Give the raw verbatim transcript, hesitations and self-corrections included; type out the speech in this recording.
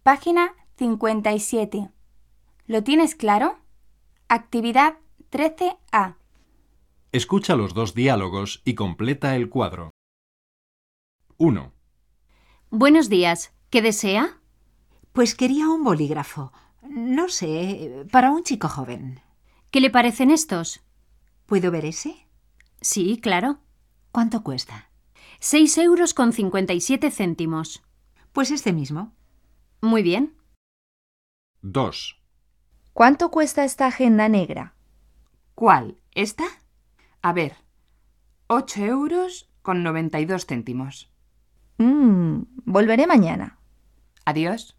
Página cincuenta y siete. ¿Lo tienes claro? Actividad trece A. Escucha los dos diálogos y completa el cuadro. uno. Buenos días. ¿Qué desea? Pues quería un bolígrafo. No sé, para un chico joven. ¿Qué le parecen estos? ¿Puedo ver ese? Sí, claro. ¿Cuánto cuesta? Seis euros con cincuenta y siete céntimos. Pues este mismo. Muy bien. dos. ¿Cuánto cuesta esta agenda negra? ¿Cuál? ¿Esta? A ver, ocho euros con noventa y dos céntimos. Mmm, volveré mañana. Adiós.